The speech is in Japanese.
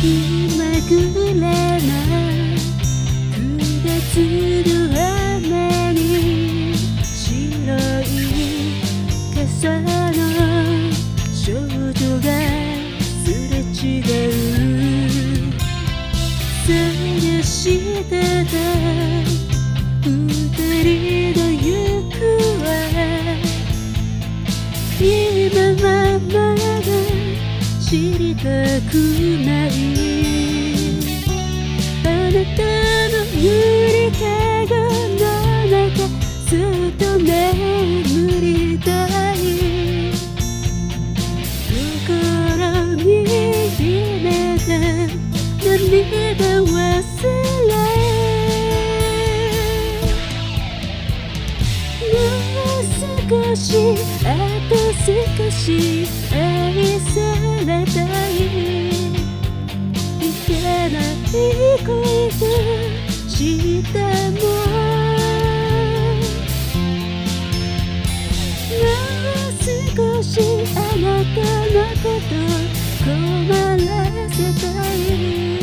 まぐれな9月の雨に白い傘の少女がすれ違う探してた二人の行方今はまだ知りたくないあなたのゆりかごの中ずっと眠りたい心に秘めた涙忘れもう少しあと少し愛されたいいけない恋としてももう少しあなたのこと困らせたい